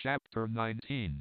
Chapter 19.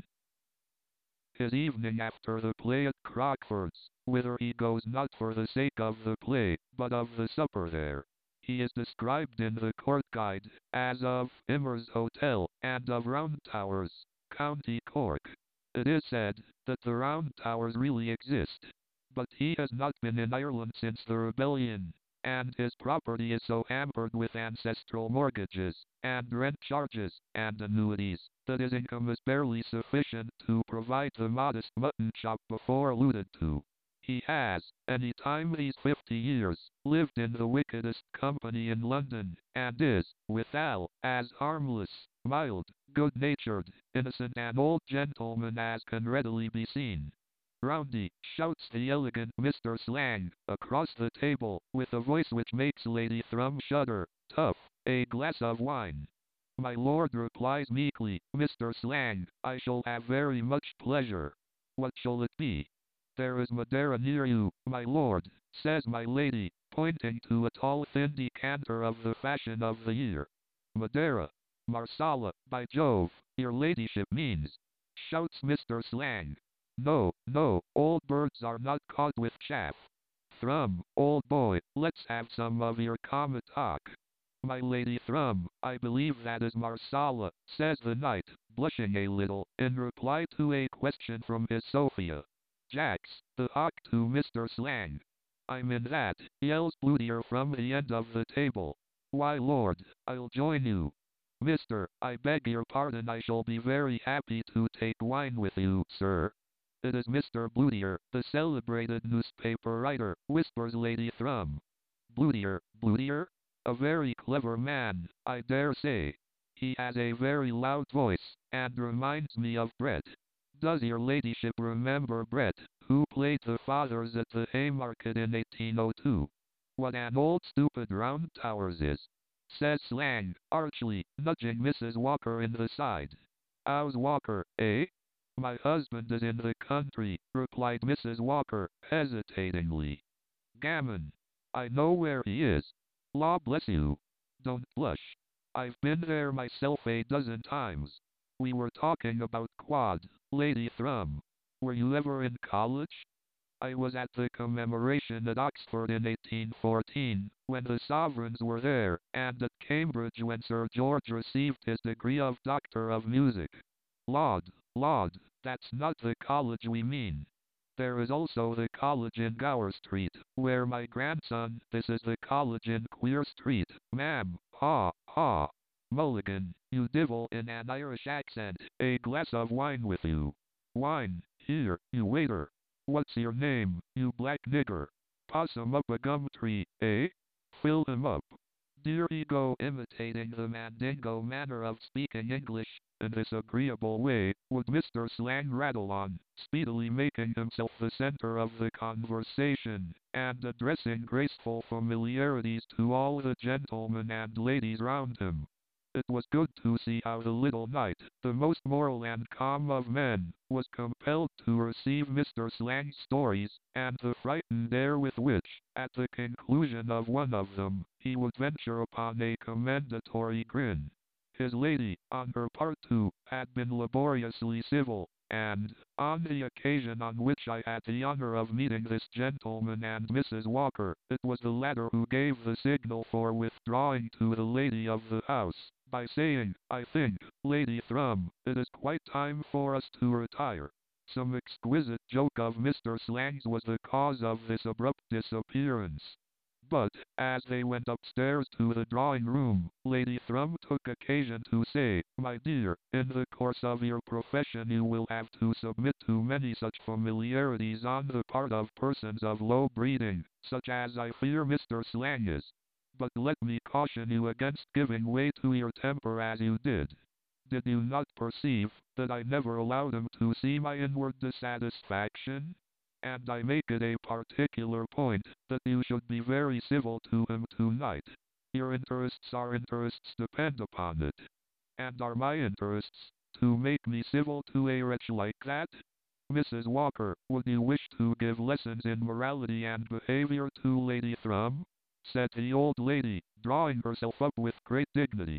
His evening after the play at Crockford's, whither he goes not for the sake of the play, but of the supper there. He is described in the Court Guide as of Immer's Hotel, and of Round Towers, County Cork. It is said that the Round Towers really exist, but he has not been in Ireland since the rebellion, and his property is so hampered with ancestral mortgages, and rent charges, and annuities, that his income is barely sufficient to provide the modest mutton chop before alluded to. He has, any time these 50 years, lived in the wickedest company in London, and is, withal, as harmless, mild, good-natured, innocent an old gentleman as can readily be seen. "Roundy," shouts the elegant Mr. Slang, across the table, with a voice which makes Lady Thrum shudder. "Tough, a glass of wine." "My lord," replies meekly Mr. Slang, "I shall have very much pleasure." "What shall it be?" "There is Madeira near you, my lord," says my lady, pointing to a tall thin decanter of the fashion of the year. "Madeira? Marsala, by Jove, your ladyship means," shouts Mr. Slang. "No, no, old birds are not caught with chaff. Thrum, old boy, let's have some of your common talk." "My Lady Thrum, I believe that is Marsala," says the knight, blushing a little, in reply to a question from his Sophia. "Jacks, the hawk to Mr. Slang." "I'm in that," yells Bludier from the end of the table. "Why, lord, I'll join you." "Mister, I beg your pardon, I shall be very happy to take wine with you, sir." "It is Mr. Bludier, the celebrated newspaper writer," whispers Lady Thrum. "Bludier, Bludier? A very clever man, I dare say. He has a very loud voice, and reminds me of Brett. Does your ladyship remember Brett, who played the Fathers at the Haymarket in 1802? What an old stupid Round Towers is," says Slang, archly, nudging Mrs. Walker in the side. "How's Walker, eh?" "My husband is in the country," replied Mrs. Walker, hesitatingly. "Gammon! I know where he is. Law bless you! Don't blush. I've been there myself a dozen times. We were talking about quad, Lady Thrum. Were you ever in college?" "I was at the commemoration at Oxford in 1814, when the sovereigns were there, and at Cambridge when Sir George received his degree of Doctor of Music." "Laud, Laud, that's not the college we mean. There is also the college in Gower Street, where my grandson, this is the college in Queer Street, ma'am, ha, ha. Mulligan, you divil, in an Irish accent, a glass of wine with you." "Wine, here, you waiter. What's your name, you black nigger? Pass 'em up a gum tree, eh? Fill him up." Dear Ego, imitating the Mandingo manner of speaking English, in this agreeable way, would Mr. Slang rattle on, speedily making himself the center of the conversation, and addressing graceful familiarities to all the gentlemen and ladies round him. It was good to see how the little knight, the most moral and calm of men, was compelled to receive Mr. Slang's stories, and the frightened air with which, at the conclusion of one of them, he would venture upon a commendatory grin. His lady, on her part too, had been laboriously civil, and, on the occasion on which I had the honor of meeting this gentleman and Mrs. Walker, it was the latter who gave the signal for withdrawing to the lady of the house, by saying, "I think, Lady Thrum, it is quite time for us to retire." Some exquisite joke of Mr. Slang's was the cause of this abrupt disappearance. But, as they went upstairs to the drawing-room, Lady Thrum took occasion to say, "My dear, in the course of your profession you will have to submit to many such familiarities on the part of persons of low breeding, such as I fear Mr. Slang is. But let me caution you against giving way to your temper as you did. Did you not perceive that I never allowed him to see my inward dissatisfaction? And I make it a particular point that you should be very civil to him tonight. Your interests are interests, depend upon it. And are my interests to make me civil to a wretch like that? Mrs. Walker, would you wish to give lessons in morality and behavior to Lady Thrum?" said the old lady, drawing herself up with great dignity.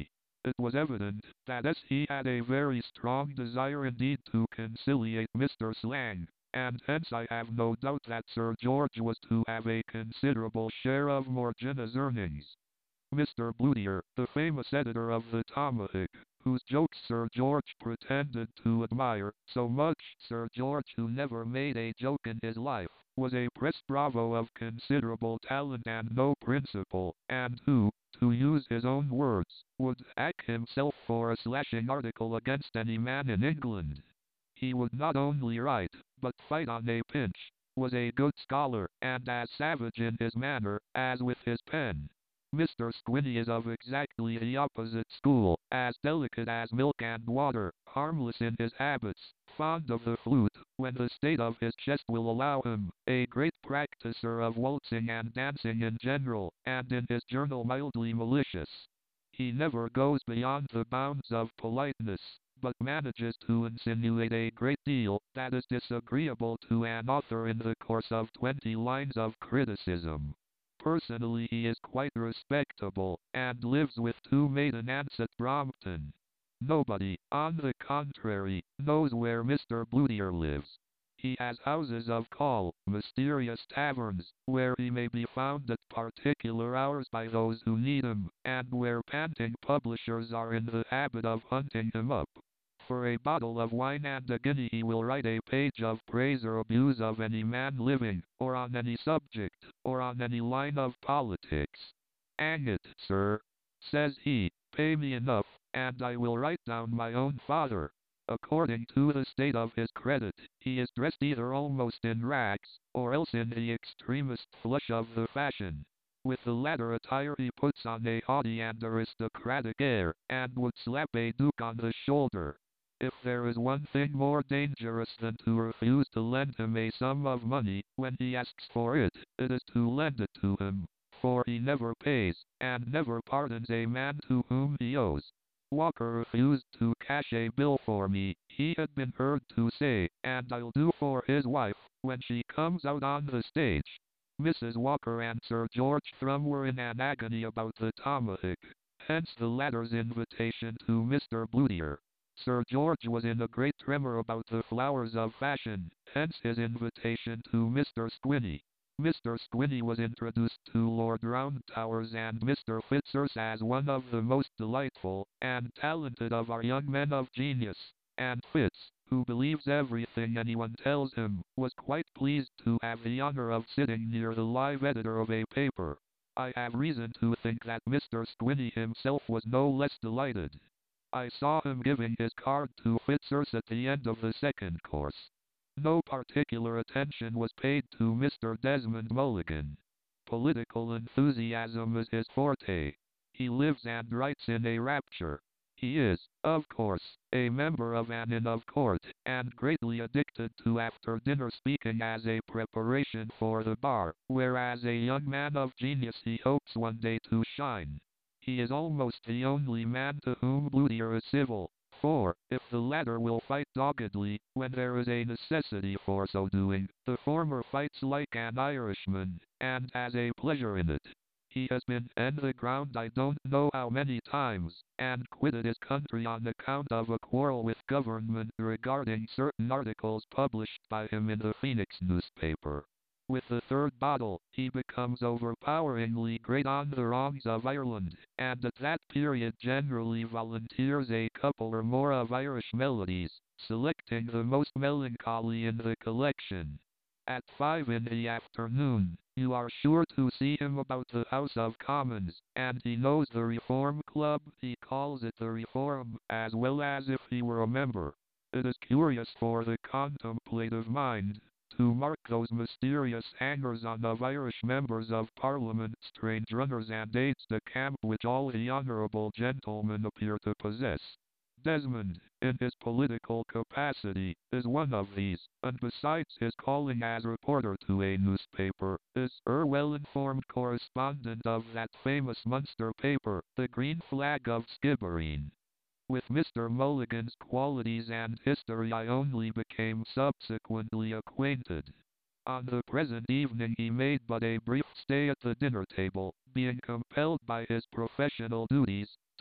It was evident that as he had a very strong desire indeed to conciliate Mr. Slang, and hence I have no doubt that Sir George was to have a considerable share of Morgana's earnings. Mr. Bludier, the famous editor of the Tomahawk, whose jokes Sir George pretended to admire so much, Sir George, who never made a joke in his life, was a press bravo of considerable talent and no principle, and who, to use his own words, would hack himself for a slashing article against any man in England. He would not only write, but fight on a pinch, was a good scholar, and as savage in his manner as with his pen. Mr. Squinny is of exactly the opposite school, as delicate as milk and water, harmless in his habits, fond of the flute, when the state of his chest will allow him, a great practicer of waltzing and dancing in general, and in his journal mildly malicious. He never goes beyond the bounds of politeness, but manages to insinuate a great deal that is disagreeable to an author in the course of 20 lines of criticism. Personally he is quite respectable, and lives with two maiden aunts at Brompton. Nobody, on the contrary, knows where Mr. Bludier lives. He has houses of call, mysterious taverns, where he may be found at particular hours by those who need him, and where panting publishers are in the habit of hunting him up. For a bottle of wine and a guinea he will write a page of praise or abuse of any man living, or on any subject, or on any line of politics. "Hang it, sir," says he, "pay me enough, and I will write down my own father." According to the state of his credit, he is dressed either almost in rags, or else in the extremest flush of the fashion. With the latter attire he puts on a haughty and aristocratic air, and would slap a duke on the shoulder. If there is one thing more dangerous than to refuse to lend him a sum of money when he asks for it, it is to lend it to him, for he never pays, and never pardons a man to whom he owes. Walker refused to cash a bill for me, he had been heard to say, and I'll do for his wife, when she comes out on the stage. Mrs. Walker and Sir George Thrum were in an agony about the Tomahawk, hence the latter's invitation to Mr. Bludier. Sir George was in a great tremor about the flowers of fashion, hence his invitation to Mr. Squinny. Mr. Squinny was introduced to Lord Roundtowers and Mr. Fitzurse as one of the most delightful and talented of our young men of genius, and Fitz, who believes everything anyone tells him, was quite pleased to have the honor of sitting near the live editor of a paper. I have reason to think that Mr. Squinny himself was no less delighted. I saw him giving his card to Fitzurse at the end of the second course. No particular attention was paid to Mr. Desmond Mulligan. Political enthusiasm is his forte. He lives and writes in a rapture. He is, of course, a member of an Inn of Court, and greatly addicted to after-dinner speaking as a preparation for the bar, where as a young man of genius he hopes one day to shine. He is almost the only man to whom Bludier is civil, for, if the latter will fight doggedly, when there is a necessity for so doing, the former fights like an Irishman, and has a pleasure in it. He has been on the ground I don't know how many times, and quitted his country on account of a quarrel with government regarding certain articles published by him in the Phoenix newspaper. With the third bottle, he becomes overpoweringly great on the wrongs of Ireland, and at that period generally volunteers a couple or more of Irish melodies, selecting the most melancholy in the collection. At 5 in the afternoon, you are sure to see him about the House of Commons, and he knows the Reform Club, he calls it the Reform, as well as if he were a member. It is curious for the contemplative mind to mark those mysterious hangers-on of Irish members of Parliament, strange runners and aides-de-camp which all the honourable gentlemen appear to possess. Desmond, in his political capacity, is one of these, and besides his calling as reporter to a newspaper, is well-informed correspondent of that famous Munster paper, the Green Flag of Skibbereen. With Mr. Mulligan's qualities and history I only became subsequently acquainted. On the present evening he made but a brief stay at the dinner table, being compelled by his professional duties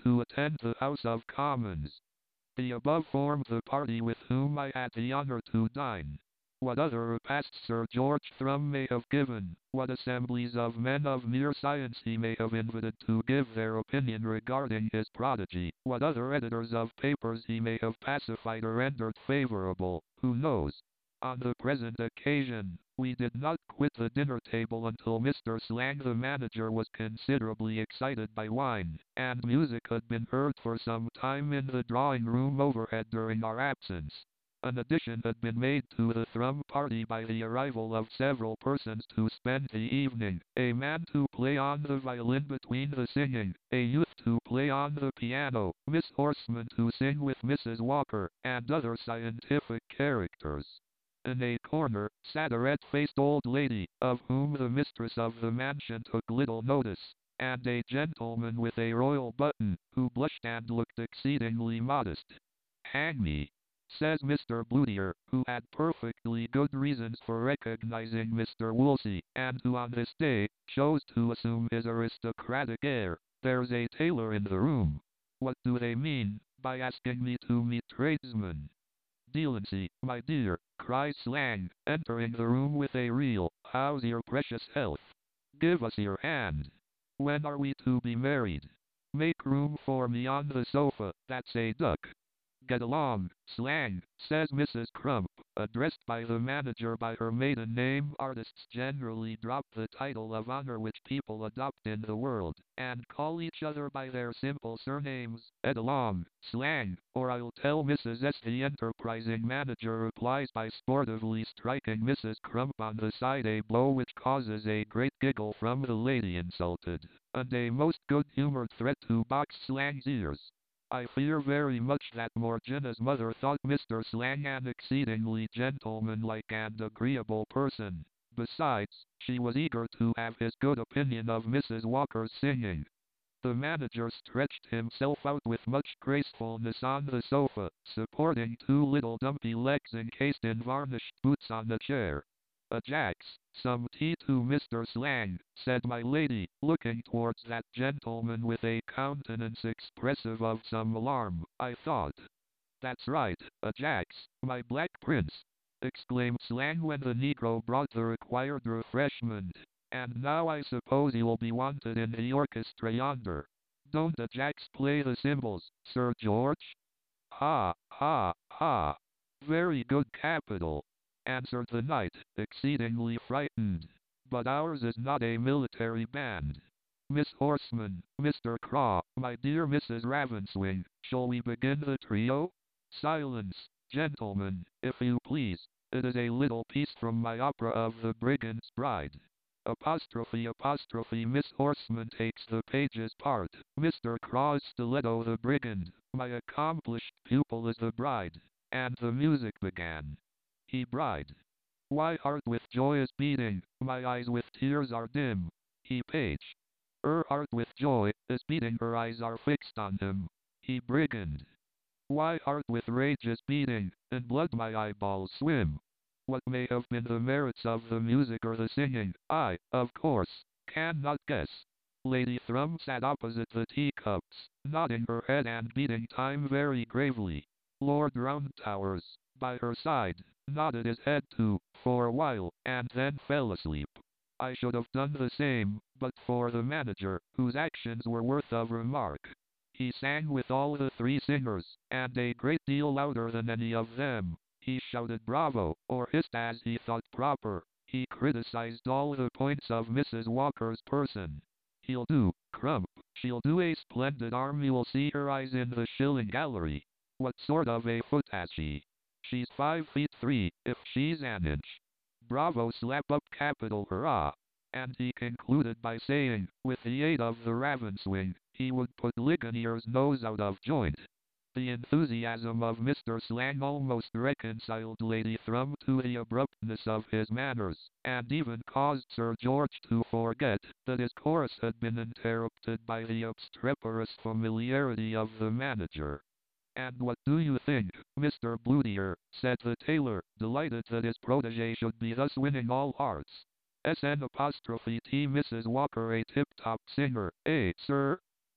to attend the House of Commons. The above formed the party with whom I had the honor to dine. What other repasts Sir George Thrum may have given, what assemblies of men of mere science he may have invited to give their opinion regarding his prodigy, what other editors of papers he may have pacified or rendered favorable, who knows? On the present occasion, we did not quit the dinner table until Mr. Slang the manager was considerably excited by wine, and music had been heard for some time in the drawing room overhead during our absence. An addition had been made to the Thrum party by the arrival of several persons to spend the evening, a man to play on the violin between the singing, a youth to play on the piano, Miss Horseman to sing with Mrs. Walker, and other scientific characters. In a corner sat a red-faced old lady, of whom the mistress of the mansion took little notice, and a gentleman with a royal button, who blushed and looked exceedingly modest. "Hang me," says Mr. Blutier, who had perfectly good reasons for recognizing Mr. Woolsey, and who on this day chose to assume his aristocratic air. "There's a tailor in the room. What do they mean by asking me to meet tradesmen?" "Delancey, my dear," cries Slang, entering the room with a reel, "how's your precious health? Give us your hand. When are we to be married? Make room for me on the sofa, that's a duck." "Get along, Slang," says Mrs. Crump, addressed by the manager by her maiden name. Artists generally drop the title of honor which people adopt in the world, and call each other by their simple surnames. "Get along, Slang, or I'll tell Mrs. S." The enterprising manager replies by sportively striking Mrs. Crump on the side, a blow which causes a great giggle from the lady insulted, and a most good-humored threat to box Slang's ears. I fear very much that Morgana's mother thought Mr. Slang an exceedingly gentlemanlike and agreeable person. Besides, she was eager to have his good opinion of Mrs. Walker's singing. The manager stretched himself out with much gracefulness on the sofa, supporting two little dumpy legs encased in varnished boots on the chair. "Ajax, some tea to Mr. Slang," said my lady, looking towards that gentleman with a countenance expressive of some alarm. I thought. "That's right, Ajax, my black prince," exclaimed Slang when the negro brought the required refreshment. "And now I suppose you'll be wanted in the orchestra yonder. Don't Ajax play the cymbals, Sir George?" "Ha, ha, ha! Very good, capital," answered the knight, exceedingly frightened. "But ours is not a military band. Miss Horseman, Mr. Craw, my dear Mrs. Ravenswing, shall we begin the trio?" "Silence, gentlemen, if you please. It is a little piece from my opera of The Brigand's Bride. Apostrophe, apostrophe, Miss Horseman takes the page's part. Mr. Craw's stiletto the brigand, my accomplished pupil is the bride." And the music began. He bride. "Why heart with joy is beating, my eyes with tears are dim." He page. Her heart with joy is beating, her eyes are fixed on him. He brigand. "Why heart with rage is beating, in blood my eyeballs swim." What may have been the merits of the music or the singing, I, of course, cannot guess. Lady Thrum sat opposite the teacups, nodding her head and beating time very gravely. Lord Roundtowers, by her side, nodded his head too, for a while, and then fell asleep. I should have done the same, but for the manager, whose actions were worth of remark. He sang with all the three singers, and a great deal louder than any of them. He shouted bravo, or hissed as he thought proper. He criticized all the points of Mrs. Walker's person. "He'll do, Crump, she'll do a splendid arm, you'll see her eyes in the shilling gallery. What sort of a foot has she? She's 5 feet 3, if she's an inch. Bravo, slap up, capital, hurrah." And he concluded by saying, with the aid of the Ravenswing, he would put Ligonier's nose out of joint. The enthusiasm of Mr. Slang almost reconciled Lady Thrum to the abruptness of his manners, and even caused Sir George to forget that his chorus had been interrupted by the obstreperous familiarity of the manager. "And what do you think, Mr. Blutier?" said the tailor, delighted that his protege should be thus winning all hearts. "SN apostrophe T Mrs. Walker a tip-top singer, eh, sir?"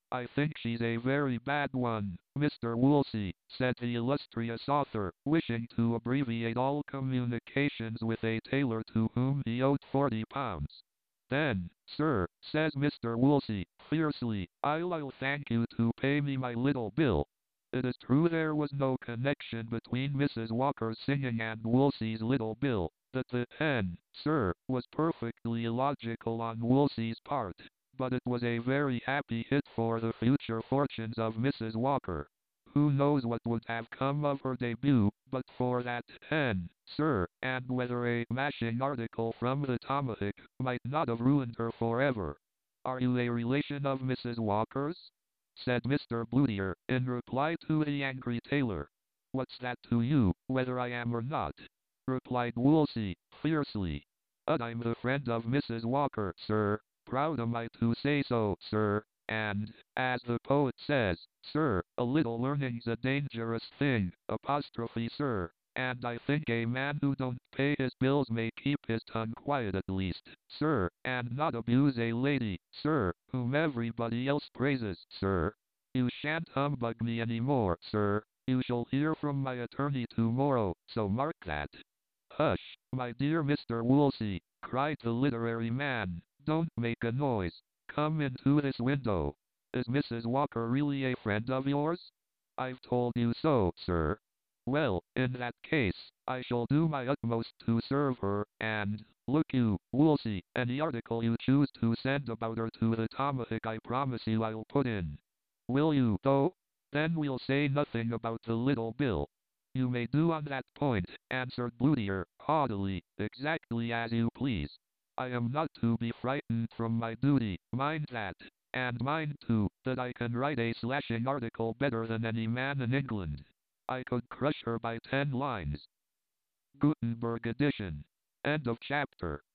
I think she's a very bad one, Mr. Woolsey, said the illustrious author, wishing to abbreviate all communications with a tailor to whom he owed £40. Then, sir, says Mr. Woolsey, fiercely, I'll thank you to pay me my little bill. It is true there was no connection between Mrs. Walker's singing and Woolsey's little bill, that the pen, sir, was perfectly illogical on Woolsey's part, but it was a very happy hit for the future fortunes of Mrs. Walker. Who knows what would have come of her debut, but for that pen, sir, and whether a mashing article from the Tomahawk might not have ruined her forever. Are you a relation of Mrs. Walker's? Said Mr. Bluetier, in reply to the angry tailor. What's that to you, whether I am or not? Replied Woolsey, fiercely. I'm the friend of Mrs. Walker, sir. Proud am I to say so, sir. And, as the poet says, sir, a little learning's a dangerous thing, apostrophe sir. And I think a man who don't pay his bills may keep his tongue quiet at least, sir, and not abuse a lady, sir, whom everybody else praises, sir. You shan't humbug me any more, sir. You shall hear from my attorney tomorrow, so mark that. Hush, my dear Mr. Woolsey, cried the literary man, don't make a noise. Come into this window. Is Mrs. Walker really a friend of yours? I've told you so, sir. Well, in that case, I shall do my utmost to serve her, and, look you, Woolsey, any article you choose to send about her to the Tomahawk I promise you I'll put in. Will you, though? Then we'll say nothing about the little bill. You may do on that point, answered Bluetier, haughtily, exactly as you please. I am not to be frightened from my duty, mind that. And mind, too, that I can write a slashing article better than any man in England. I could crush her by 10 lines. Gutenberg edition. End of chapter.